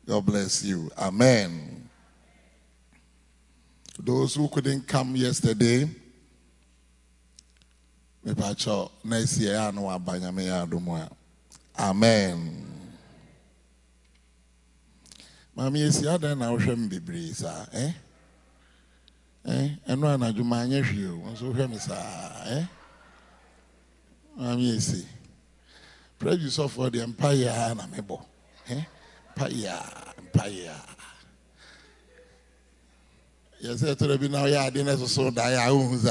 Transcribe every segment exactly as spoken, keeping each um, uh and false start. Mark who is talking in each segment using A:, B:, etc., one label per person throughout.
A: God bless you. Amen. Those who couldn't come yesterday, next year, amen. Mami, is the other now, Shem Bibrisa, eh? Eh? And one I do my nephew, so him is, eh? Mami, see. Prejudice for the empire, and I'm able, eh? Empire, empire. Yes, I told you now, yeah, dinner so die.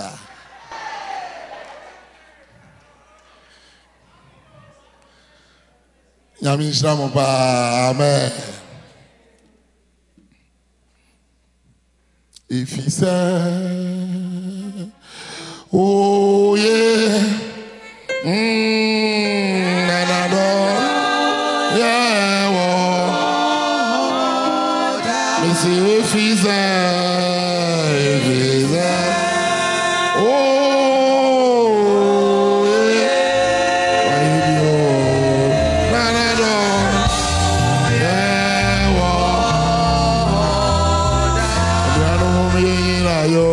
A: Yamin Shramopa, amen. If he said, oh yeah, mmm, and I don't, yeah, well, me see if he said, if he said, oh yeah, why you do, and I don't, yeah, well, yo,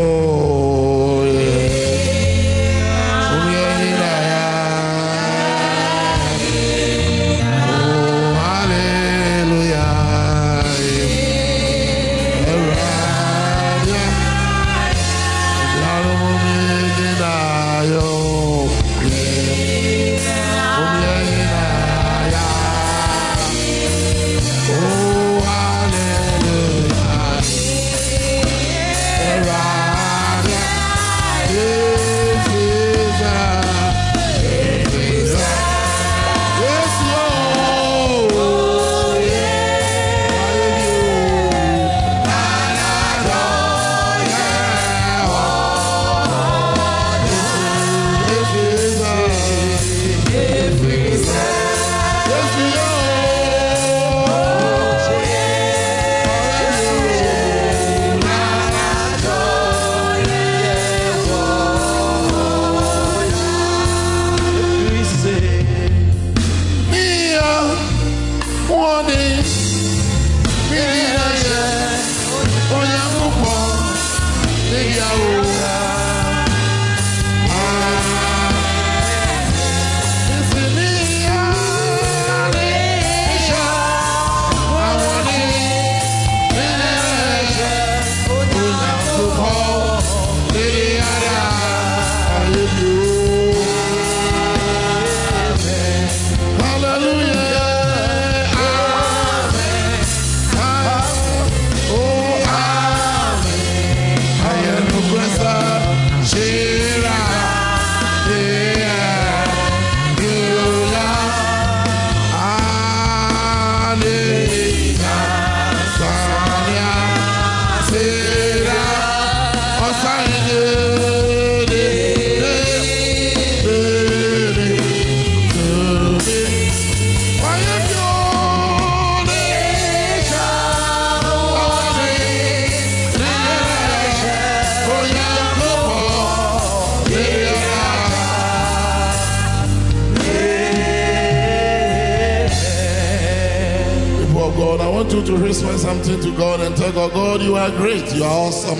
A: to respond something to God and tell God, God, you are great, you are awesome.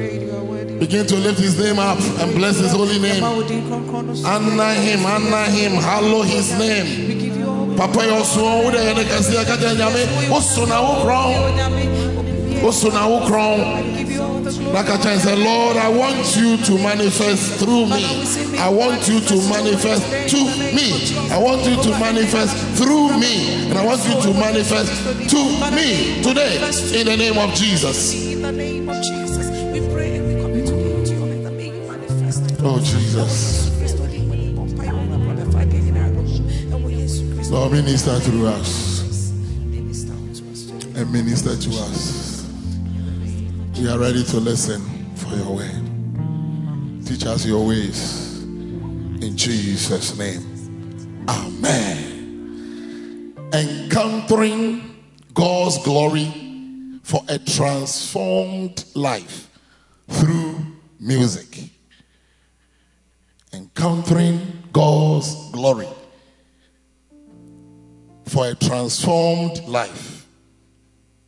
A: Begin to lift his name up and bless his holy name. Honor him, honor him, hallow his name. Papa, you also like I say, Lord, I want you to manifest through me. I want you to manifest to me. I want you to manifest through me. And I want you to manifest to me today in the name of Jesus.
B: In the name of Jesus, we pray and we commit to you to let the may manifest.
A: Oh, Jesus. Lord, minister through us and minister to us. We are ready to listen for your word. Teach us your ways. In Jesus' name. Amen. Encountering God's glory for a transformed life through music. Encountering God's glory for a transformed life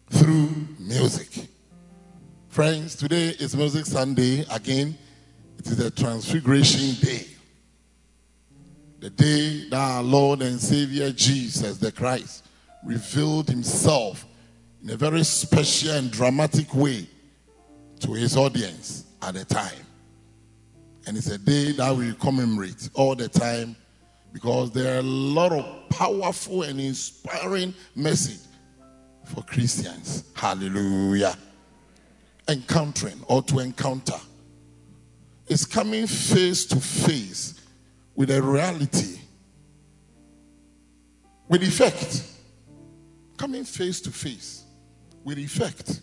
A: through music. Friends, today is Music Sunday. Again, it is a Transfiguration Day. The day that our Lord and Savior Jesus the Christ revealed himself in a very special and dramatic way to his audience at the time. And it's a day that we commemorate all the time because there are a lot of powerful and inspiring message for Christians. Hallelujah. Encountering or to encounter. It's coming face to face with a reality, with effect. Coming face to face with effect.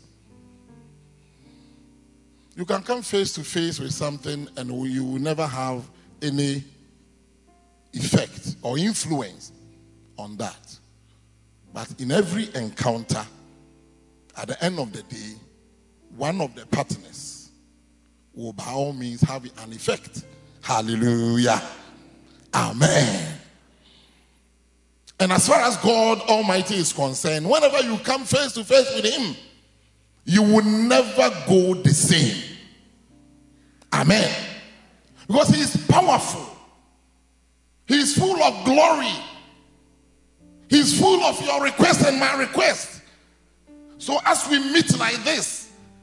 A: You can come face to face with something and you will never have any effect or influence on that. But in every encounter, at the end of the day, one of the partners will by all means have an effect. Hallelujah. Amen. And as far as God Almighty is concerned, whenever you come face to face with him, you will never go the same. Amen. Because he is powerful. He is full of glory. He is full of your request and my request. So as we meet like this,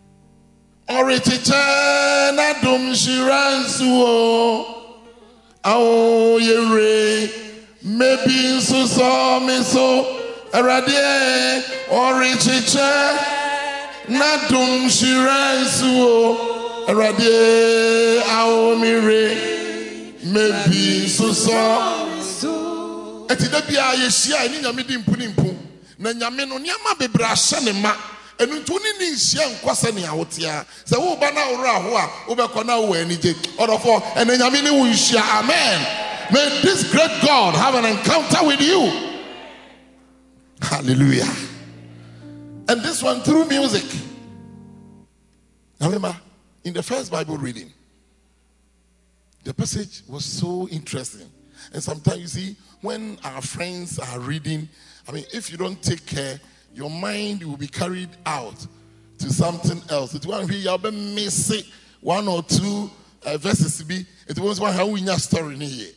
A: Orichichana dum shiransuo ao yere maybe so so me so erade orichicha na dum shiransuo erade ao mire maybe so so etida bia ye hia ni nyame di mpu ni mpu na nyame no niama bebre ahye ne ma enu ntu ni ni hia nkwase ne ahotia se wo ba na ora ho a wo be kona wo anije odofo ene nyame ni wo hia. Amen. May this great God have an encounter with you. Hallelujah. And this one through music. Now remember, in the first Bible reading, the passage was so interesting. And sometimes you see, when our friends are reading, I mean, if you don't take care, your mind will be carried out to something else. It won't be you'll be missing one or two uh, verses. It was one how we know story here.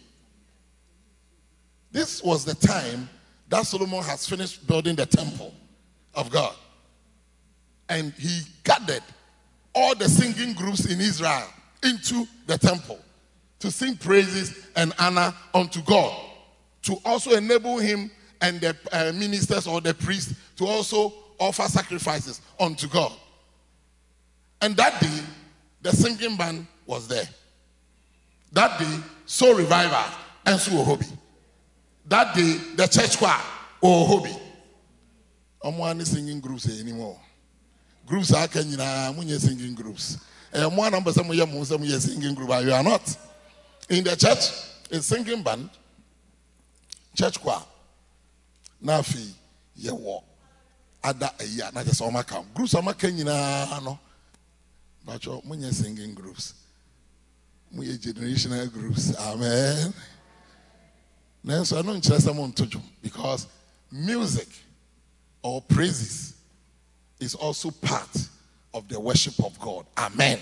A: This was the time that Solomon has finished building the temple of God. And he gathered all the singing groups in Israel into the temple to sing praises and honor unto God, to also enable him and the uh, ministers or the priests to also offer sacrifices unto God. And that day, the singing band was there. That day, soul revival and so hobby. That day, the church choir or hobby. I'm one singing groups anymore. Groups are can you know singing groups. And one number some of some singing group. You are not. In the church, a singing band, church choir. Nafi ye walk. Ada a year, not just on my camp. Groups are making you know. But you're singing groups. We generational groups. Amen. Now, so I don't trust someone to do because music or praises is also part of the worship of God. Amen.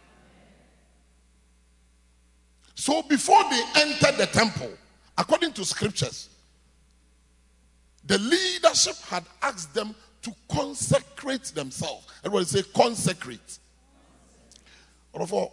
A: So before they entered the temple, according to scriptures, the leadership had asked them to consecrate themselves. Everybody say consecrate. Therefore,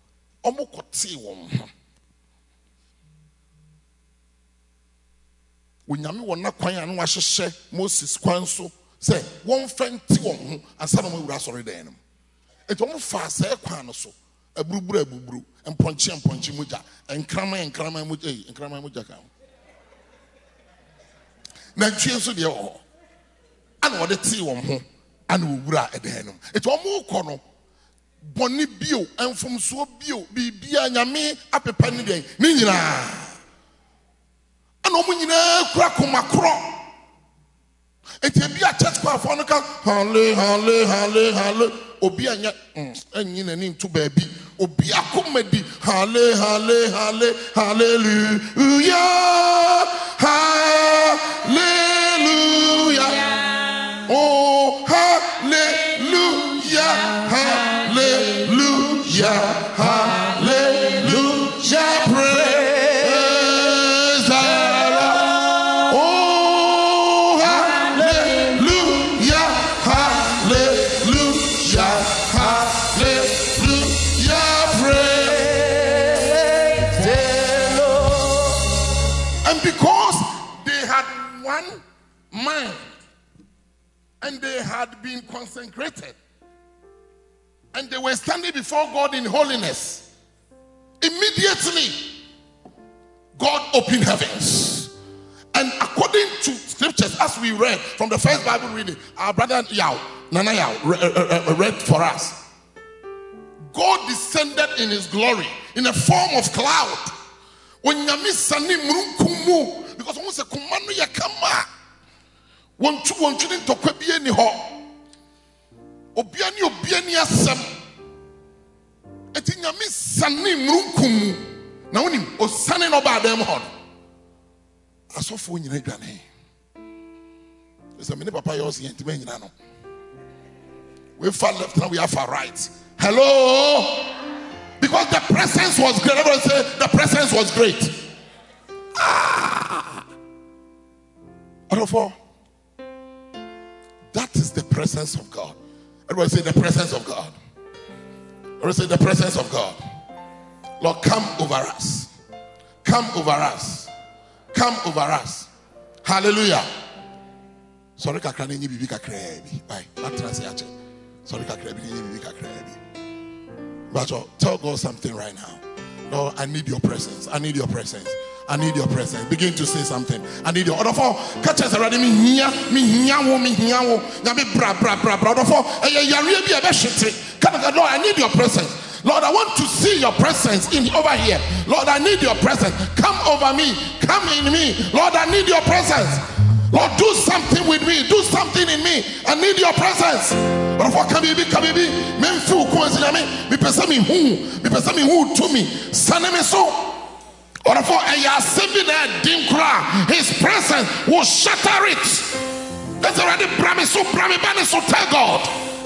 A: when Yami wona kwan anu ahyehyɛ Moses kwan so say one friend ti won ho ansa na mo wura sɔre dan no eto mo fa sɛ kwan no so aburuburu abuburu emponche emponche muja enkrama enkrama muja eh enkrama muja ka na ntwe nso de ho ana wode ti won ho ana wura edan no eto mo kɔ no boni bio enfomso bio bibia nyame apepa ne den ni nyina no munyina kura komakro enti bia church kwa fo no ka halle halle halle halle obi anya anyi nani nto baabi obi akomadi halle halle halle hallelujah hallelujah oh ha and they had been consecrated, and they were standing before God in holiness. Immediately, God opened heavens. And according to scriptures, as we read from the first Bible reading, our brother Yao, Nana Yao, read for us, God descended in his glory in a form of cloud. Because almost a command ya kama. One two one children to kwebi ni ho. Obiani obiani asem. Eti nyame sane mrunkum. Na wonim osane no ba dem ho. Asofo nyina dwane. Esa me ne papa yos yentima nyina no. We far left now we are far right. Hello? Because the presence was great. Everyone say the presence was great. Ah. Therefore, that is the presence of God. Everyone say the presence of God. Everyone say the presence of God. Lord, come over us. Come over us. Come over us. Hallelujah. Sorry, kakra ni bibi kakra bi. Bye. Matrasi ache. Sorry, kakra bi ni bibi kakra bi. But tell God something right now. Lord, I need your presence. I need your presence. I need your presence. Begin to say something. I need your order for catch us already. Me here, me here, me here. Yami bra bra bra bra. Order for eh ya really be a beshite. Lord, I need your presence. Lord, I want to see your presence in over here. Lord, I need your presence. Come over me. Come in me. Lord, I need your presence. Lord, do something with me. Do something in me. I need your presence. But for come be come be men feel coincidence me. Me person me who. Me person me who to me. Sane me so. Or for a seven dim cry. His presence will shatter it. That's already promise. So promise. So tell God.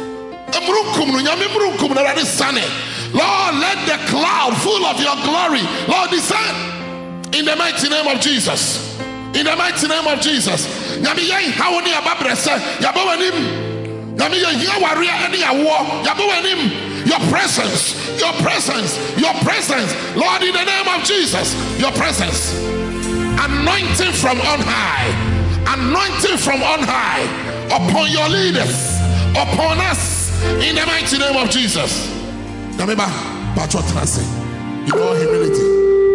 A: Lord, let the cloud full of your glory, Lord, descend in the mighty name of Jesus. In the mighty name of Jesus. Your presence, your presence, your presence, Lord, in the name of Jesus, your presence. Anointing from on high, anointing from on high upon your leaders, upon us. In the mighty name of Jesus. Remember, but what can I say? In all humility.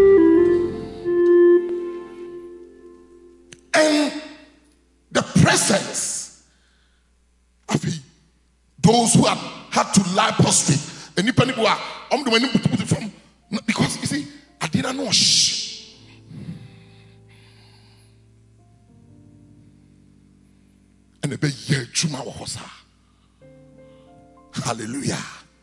A: And the presence of those who have had to lie prostrate. And you people are um the from because you see, I didn't know shh. And the be ye chuma wahosa. Hallelujah.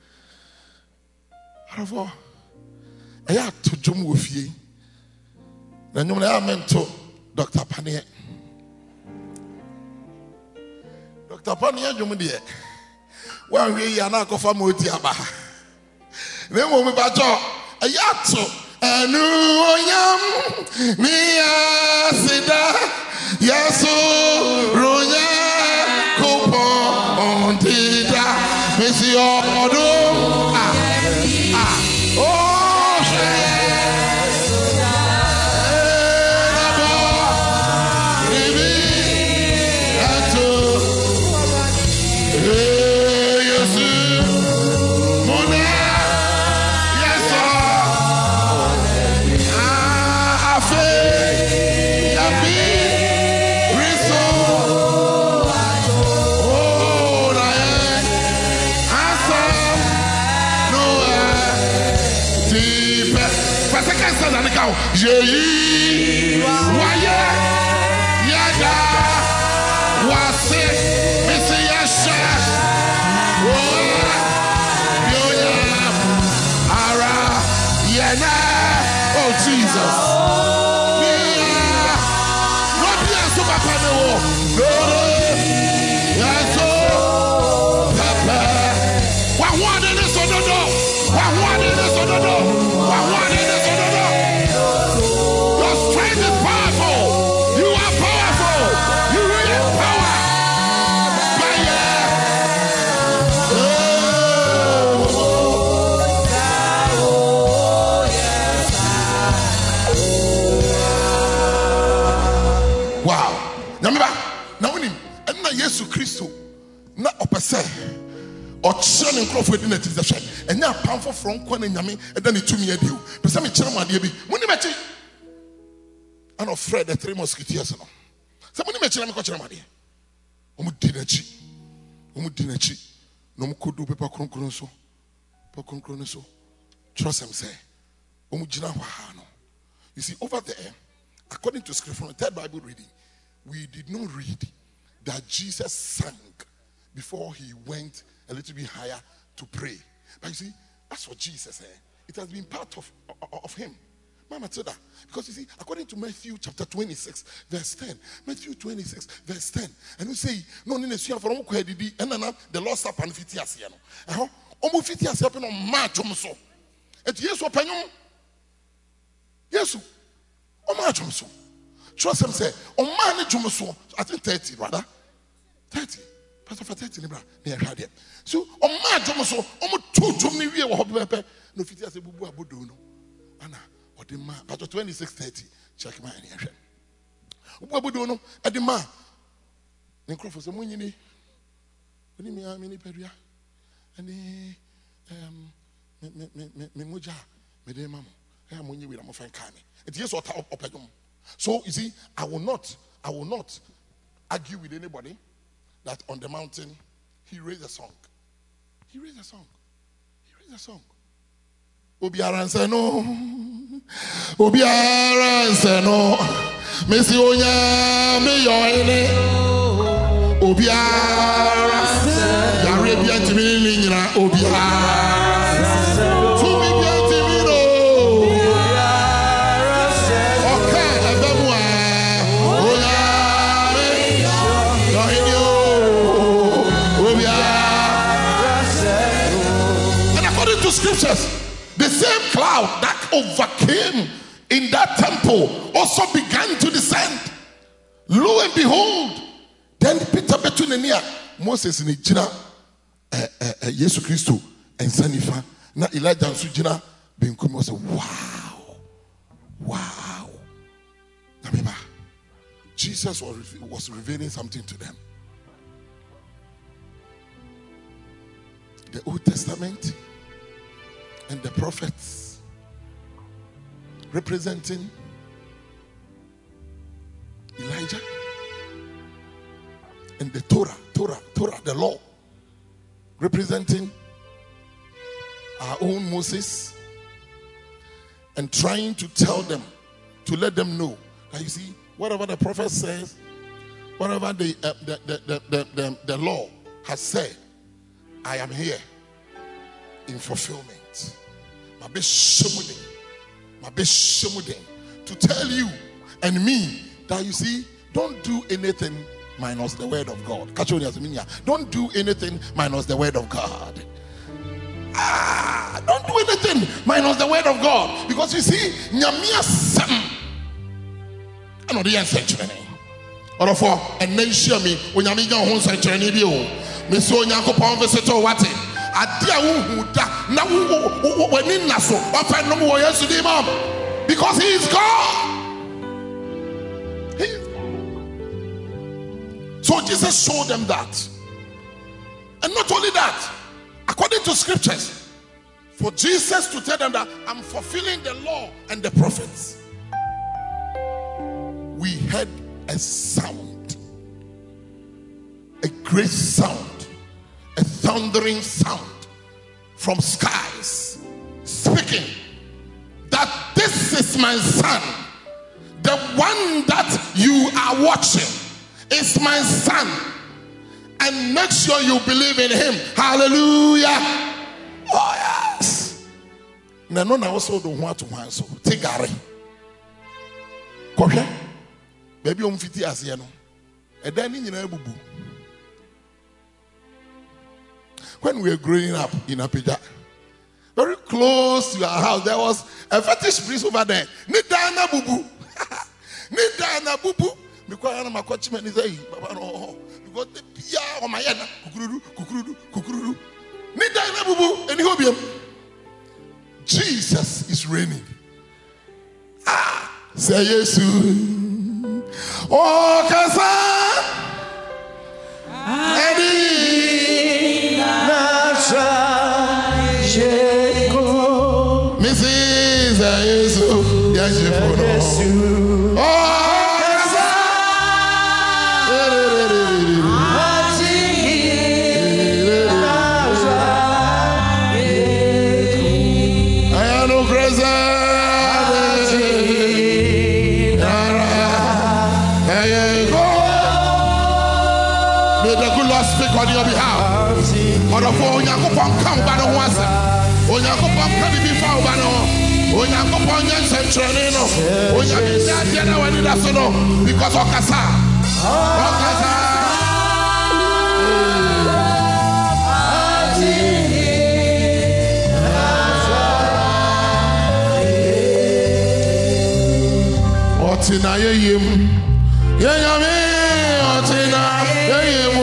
A: However, I had to jump with you. Then you meant to Doctor Panier. Doctor Panier, you mean dear. When we are not for Motiaba. Then when we battle, I had to. And yam me asida yaso roya kopo on tida. Monsieur Odo, ah, ah, oh, Jéhi, Waya, Yaga, Wase, Messiasha, Yoya, Ara, Yana, oh Jesus. What do you have to Papa? Yaso, Papa. What one in this on the door? What one in this on the door? What one in this on the door? Remember, now when him and na Yesu Christo na opese or churning crop with dinner is a shed, and now powerful from Quan and Yami, and then it to me a deal. But some chairman, dear, when you met it, and of Fred, the three musketeers. Somebody met you, Coach Ramadi. Omu dinachi, Omu dinachi, no could do paper concroso, paper concroso. Trust him, say, Omu Jina Wahano. You see, over there, according to scripture from the third Bible reading, we did not read that Jesus sank before he went a little bit higher to pray. But you see, that's for Jesus. Eh? It has been part of, of, of him. Mama Tilda. Because you see, according to Matthew chapter twenty-six, verse ten. Matthew twenty-six, verse ten. And we say, no, no, no, for and then the Lord Supper and Fitias. Oh, almost Fitias happen on March. And yes, what Panyum? Yes, on March. Trust him, say, on March, I think thirty, rather. thirty. Pastor for thirty, near Radia. So, on March, almost two to me, we are Hobby. No Fitias, a boo, Abudu. Anna, or the man, Pastor twenty-six thirty. Check my answer. What would you know at the man? Necrophos, the money, when you mean, I mean, Pedria, and the um, Memoja, Medemamo, and when you will, I'm a fan coming. It is what I So, you see, I will not, I will not argue with anybody that on the mountain he raised a song. He raised a song. He raised a song. Obiara say no. Obiara say no. Messi onya me yoine. Obiara say. Yare bia timi ni nyina obiara. Tu mi bia timi no. Obiara say. Oka ebemu a. Oya me yoine o. Obiara say. And according to scriptures, the same cloud that overcame in that temple also began to descend. Lo and behold, then Peter Betunenia, Moses in Ijina, Jesus Christ, and Sanifa. Now Elijah and Sujina being come was wow, wow. Remember, Jesus was, was revealing something to them. The Old Testament and the prophets representing Elijah, and the Torah, Torah, Torah, the law representing our own Moses, and trying to tell them, to let them know that you see, whatever the prophet says, whatever the, uh, the, the, the, the, the, the law has said, I am here in fulfillment. My best my best to tell you and me that you see, don't do anything minus the word of God. Don't do anything minus the word of God. Ah, don't do anything minus the word of God. Because you see, Nyamia Sam. I know the answer. Or for and then show me when Yamiga Hons and Chenibio. Miss Onyanko Pon Visitor Wati. Adia who na when in Naso, often no more yesterday, mom, because he is God. He is God. So Jesus showed them that, and not only that, according to scriptures, for Jesus to tell them that I'm fulfilling the law and the prophets, we heard a sound, a great sound. A thundering sound from skies speaking that this is my son, the one that you are watching is my son, and make sure you believe in him. Hallelujah. Oh yes. Na no na also do ho ato han so tigare kohwe baby o mfiti ase no eda ni nyina abubu. When we were growing up in Apija, very close to our house, there was a fetish priest over there. Nidana bubu. Nidana bubu. Because I'm a coachman is a no. Because the Pia or Mayana, Kukurudu, Kukurudu, Kukurudu. Nidana bubu, and Hobium. Jesus is reigning. Ah, say yes. Oh, Kasa. Eddie. speak on your behalf. Or the phone, Yakupon come by the once. Or Yakupon can be found by no. Or Yakupon Centralino. Or Yakupon when it doesn't know. Because Okasa. Okasa. Otina yeyim. Yeyame. Otina yeyim.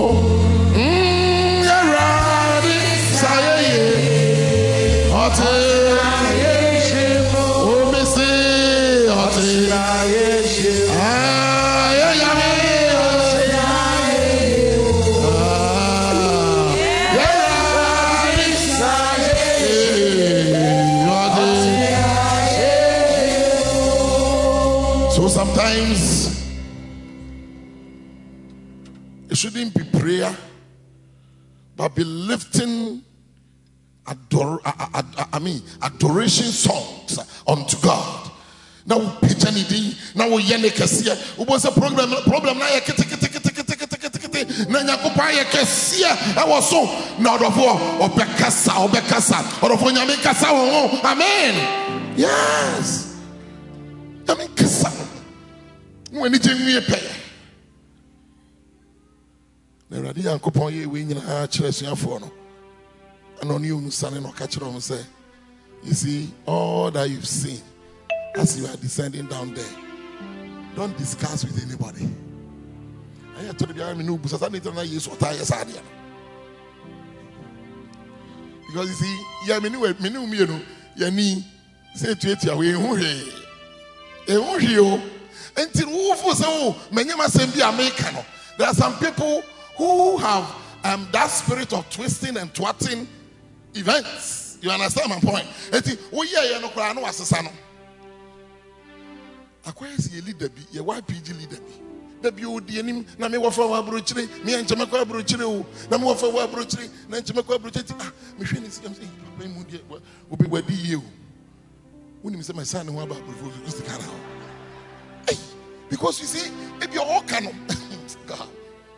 A: Mm, yaradi sayeye. Otina yeyim. O missy. Otina yeyim. Ah, yeyame. Otina yeyim. Ah, yaradi sayeye. Otina. So sometimes it shouldn't be prayer, but be lifting ador- I, I, I mean adoration songs unto God. Now picture nidi, now we yene kesia. Ubos a problem problem na ye kete kete kete kete kete kete kete. Na nyakopa ye kesia. I was so now the four obekasa obekasa or of nyame kasa wo. Amen. Yes. Nyame kasa. When it me pay. The radio coupon ye win in our church for no. And on you, son, or catch on say, you see, all that you've seen as you are descending down there, don't discuss with anybody. I have told you, I'm new, because I need to know you what I said. Because you see, yeah, me know, me know, me know, you need say to it, away, who he, until who for so many must be American. There are some people who have um, that spirit of twisting and twatting events. You understand my point? Oh yeah, you know, I know what's the son. Acquires a leader, a Y P G leader. The beauty and him, Nami Wafa Bruchri, me and Jamaica Bruchri, Nami Wafa Bruchri, Nanchamaco Bruchri. Ah, machine is saying, will be where you. When you say my son, who about the canal. Because you see, if you're all canon, God.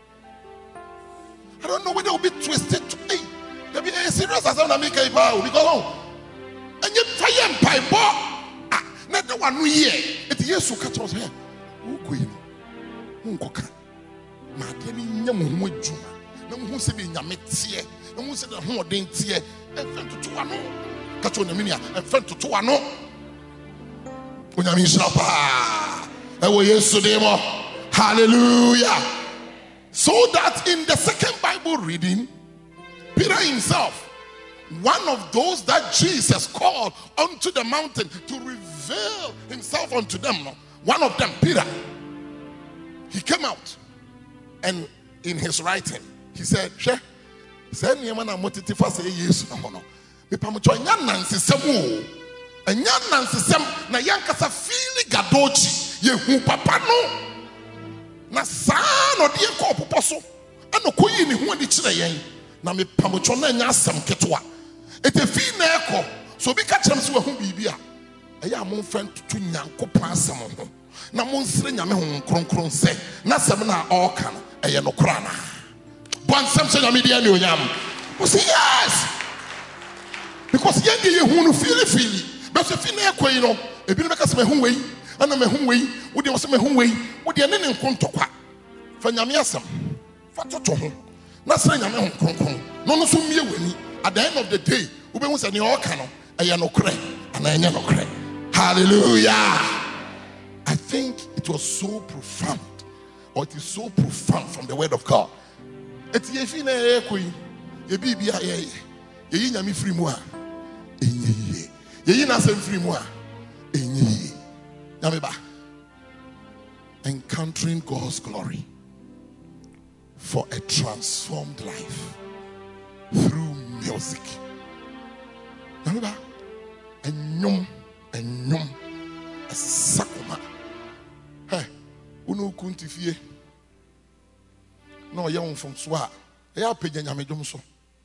A: I don't know whether it will be twisted to me. There be a serious as I'm make a bow because oh, and you fire and pipe ah, not the one we hear. It's yes who catch us here. Who queen? Who cook? Madame Yamu Juma. No one who said in Yametia, no one said the whole didn't see a friend to two ano. Catch on the minia, a friend to two ano. When I mean, Shapa, I will yesterday more. Hallelujah. So that in the second Bible reading, Peter himself, one of those that Jesus called onto the mountain to reveal himself unto them, one of them, Peter, he came out and in his writing, he said, She, send me a man a motivator say yes, no, no. Mipamucho nyanansi semu, a nyanansi sem na yankasa fili gadochi, yehu papa no. Na saa no de ko poposo ano koyi ni ho adi kire yen na me pamocho na nya asam ketwa etefi na eko so bi ka kyerem se wa hu bibia eya mo mfan tutu nyankopon asam ho na mo nsire nyame ho kronkron se na asam na oka no eye no kora na bon sam se nyame dia ni onyam o say yes because yen de ye hu no feel feel but se fi na eko yi no ebi no be ka se me hu wei ana me hu wei wo de wo se me hu wei wo de ne ne nkontokwa fa nyame asam fa toto ho na sra nyame ho kronkron no no so mie wani at the end of the day wo be hu se ne oka no eye no kre ana enye no kre. Hallelujah. I think it was so profound, or it is so profound from the word of God. Eti ye fi na e koyi ye bibia ye ye yi nyame firi mu a enye ye yi na asem firi mu a enye encountering God's glory for a transformed life through music. Remember, a nyum, a nyum, a sakuma. Hey, unu kuntifie. No, young from Swa. Ya peja nyame dom so.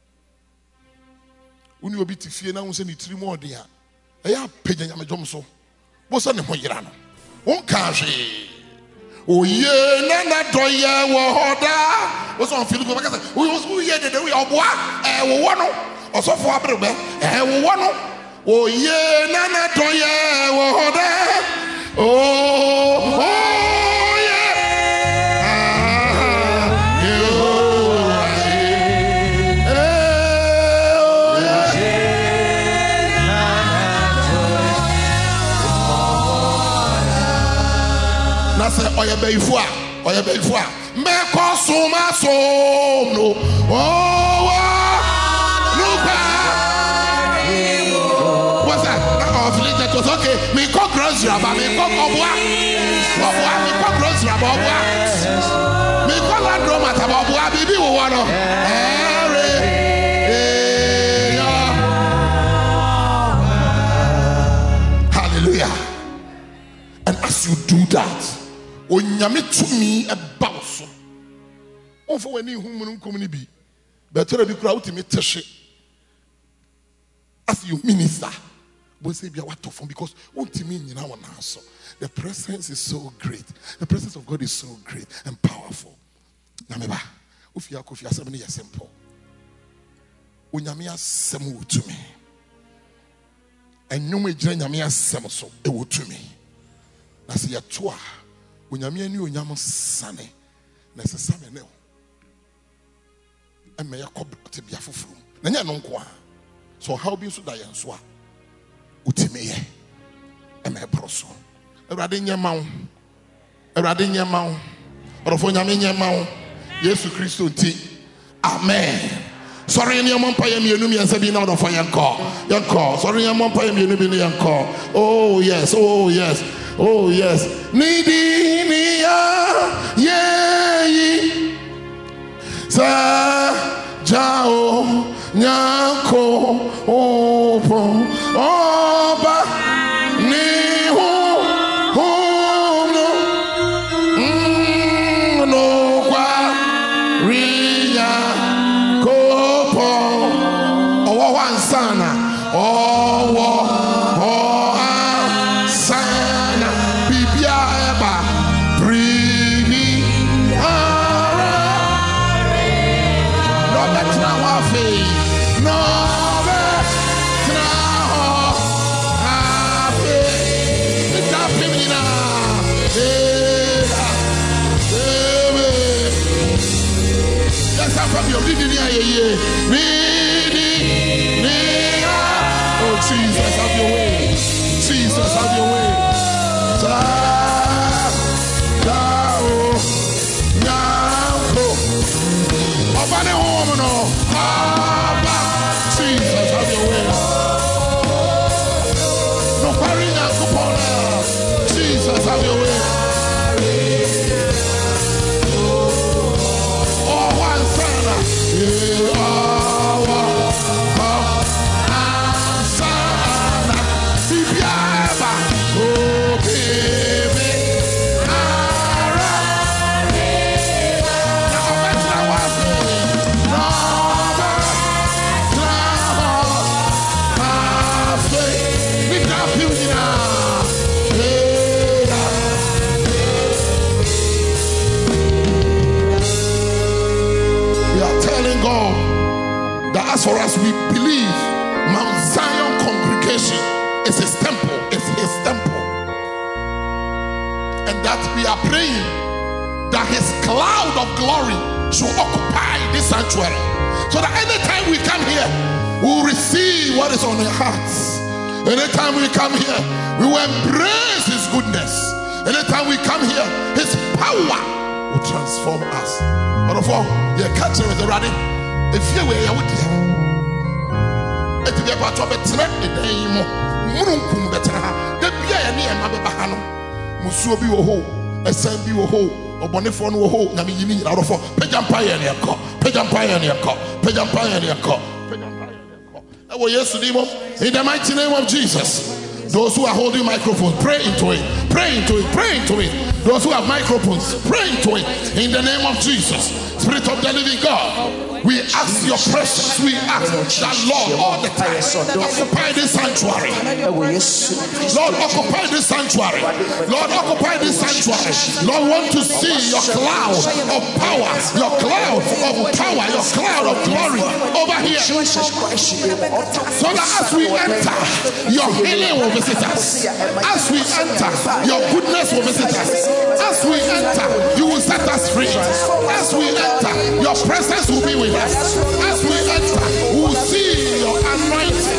A: Unu obi tifie na unse ni tiri mo dia. Ya peja nyame dom so. Bosa ne ho yira no. Won ka hwe. Oh yeah, nana doya wohoda. What's on Philip? We was who yeah the we obwa eh wo no. Oso fo abrebe eh wo no. Oh yeah, nana doya wohoda. Oh oh yeah. Ah, you eh oh yeah. Na say oya beifo a oya beifo a me ko so ma so no oh look what's that of later to okay me ko grocery aba me ko obwa obwa me ko grocery aba obwa me ko landro mata obwa bibi wo wo no ere hallelujah. And as you do that, onyame tumi eba so onfo wani humun nkom ni bi betere bi kura utimi teshe as you minister bo say bia what of because untimi nyina wona so the presence is so great, the presence of God is so great and powerful. Na meba ofia kofia asem ne simple onyame asem wotumi enwom ejira nyame asem so e wotumi na se yeto a onyame ani onyam sane na se same ne e me yakob te bia foforo na nya no nko a so how bi so da yen so a utime ye e me broso Ewurade nyema wo Ewurade nyema wo orofo nyame nyema wo Yesu Kristo nti amen. Sorry any among pay me no me and say now for your call your call sorry among pay me no be your call oh yes oh yes oh yes nidi niya ye sa jao nyako opo oba ni ho ho no mm no kwa riya kopo owo wansana owo o asana bibia eba breathe ara no betra wa fe no betra ho afe ita femina eh eh yes I'm your living here oh Jesus have your way Jesus have your way ta ta o nyako obane home no aba Jesus have your way no worry nyako pona Jesus have your way oh one sana yeah as for us, we believe Mount Zion congregation is his temple, is his temple. And that we are praying that his cloud of glory should occupy this sanctuary. So that anytime we come here, we will receive what is on our hearts. Anytime we come here, we will embrace his goodness. Anytime we come here, his power will transform us. But of all, the catcher is ready. If you were out there, it be about to be threat the name Munkum better. The Bia and Mabahano, Musu be a hole, a Sam be a hole, or Bonifon will hold Namini out of four, Pejam Pioneer Cop, Pejam Pioneer Cop, Pejam Pioneer Cop, Pejam Pioneer Cop. I will yes to them in the mighty name of Jesus. Those who are holding microphones, pray into it, pray into it, pray into it. Those who have microphones, pray into it in the name of Jesus. Spirit of the living God, we ask your presence. We ask that Lord all the time occupy this sanctuary. Lord, occupy this sanctuary. Lord, occupy this sanctuary. Lord, want to see your cloud of power, your cloud of power, your cloud of glory over here. So that as we enter, your healing will visit us. As we enter, your goodness will visit us. As we enter, you will set us free. As we enter, your presence will be with us. As we enter, we will see your anointing.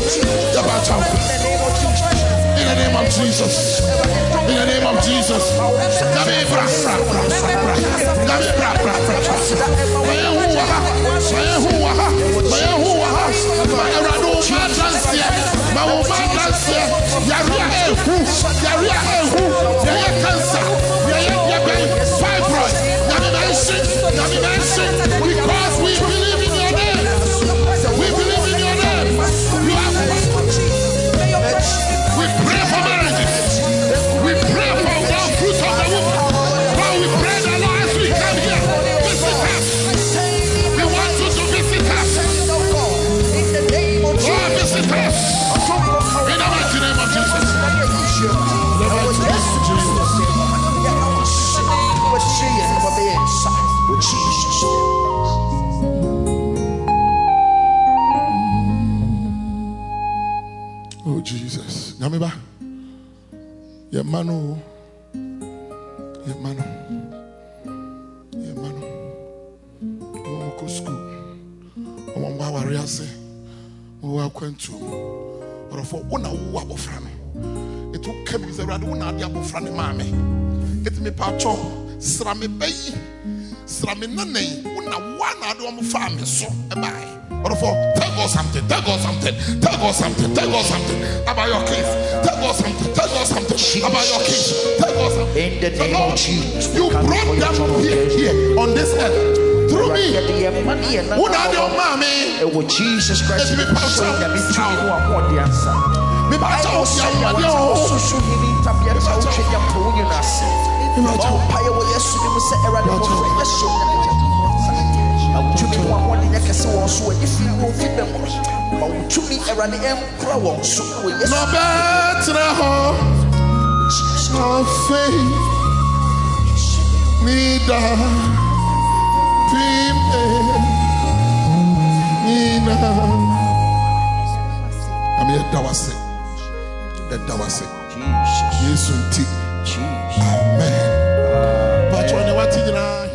A: In the name of Jesus. In the name of Jesus. Because we believe in your name. We believe in your name. You have we pray for marriages. We pray for the fruit of the womb. But we pray the Lord as we come here. Visit us. We want you to visit us. Lord, visit us. In the mighty name of Jesus. In the mighty name of Jesus. Oh Jesus. Nyamiba. Ye manu. Ye manu. Ye manu. Omo ko school. Omo wa wari ase. Mo wa kwentu. Orofo una wo abofra no. Etu kemi ze rade una ade abofra ne maame. Etimi pa cho sra me bayi. Sra me nanai una wa na ade omo fa me so e bai. Orofo tell God something, tell God something, tell God something, tell God something about your case. Tell God something, tell God something about your case. Tell God something.
C: In the name of Jesus.
A: You brought them here, here on this earth. Through me. Who are your mommy?
C: With Jesus Christ.
A: Me pastor of I'm here, Dawase. The Dawase. Jesus. Amen. But when you want to